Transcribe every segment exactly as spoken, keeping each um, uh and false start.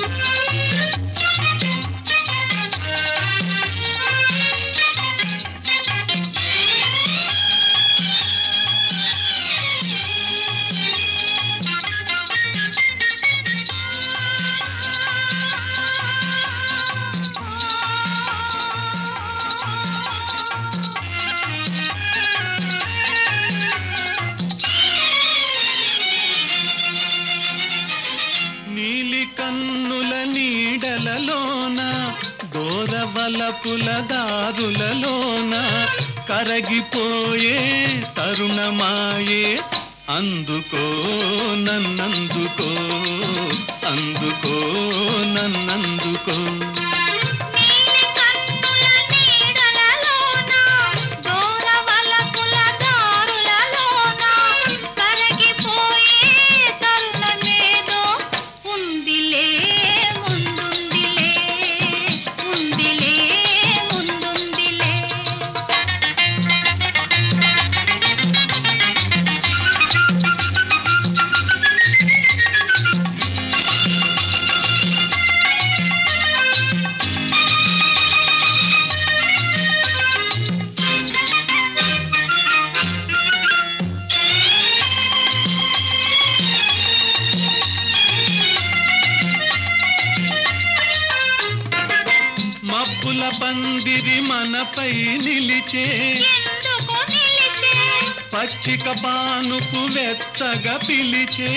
కన్నుల నీడలలోన దూరవలపుల దారులలోన కరగిపోయే తరుణమాయే అందుకో నన్నందుకో అందుకో నన్నందుకో మబ్బుల పందిరి మనపై నిలిచే పచ్చిక పానుపు వెచ్చగా పిలిచే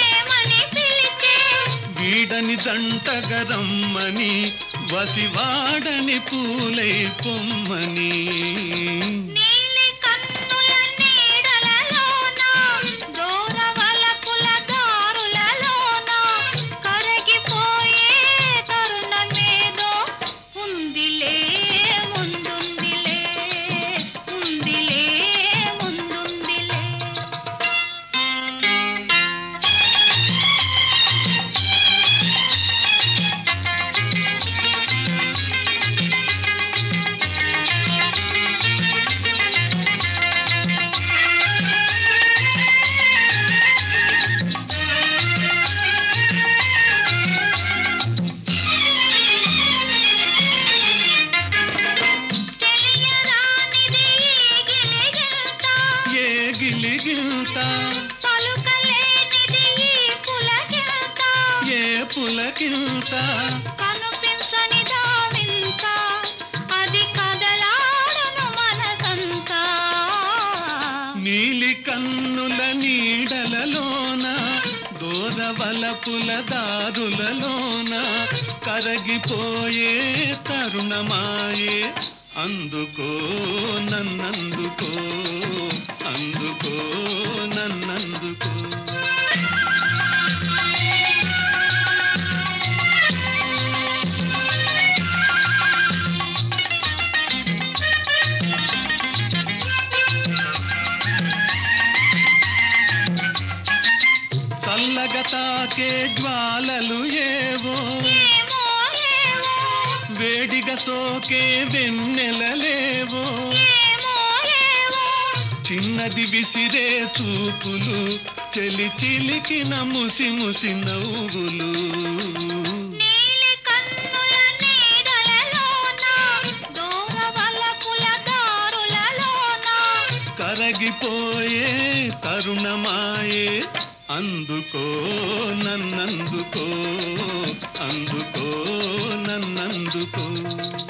వీడని జంటగా రమ్మని వసివాడని పూలై పొమ్మని ఏ పులకింత కనుపించని దావింత అది కదలాడును మనసంతా నీలి కన్నుల నీడలలోన దూరవలపుల దారులలోన కరగిపోయే తరుణమాయే అందుకో నన్నందుకో అందుకో నన్నందుకో చల్లగా తాకే జ్వాలలు ఏవో వేడిగా సోకే వెన్నెలలేవో చిన్నది విసిరే చూపులు చెలి చిలికిన ముసి ముసి నవ్వులు కరగిపోయే తరుణమాయే అందుకో నన్నందుకో అందుకో నన్నందుకో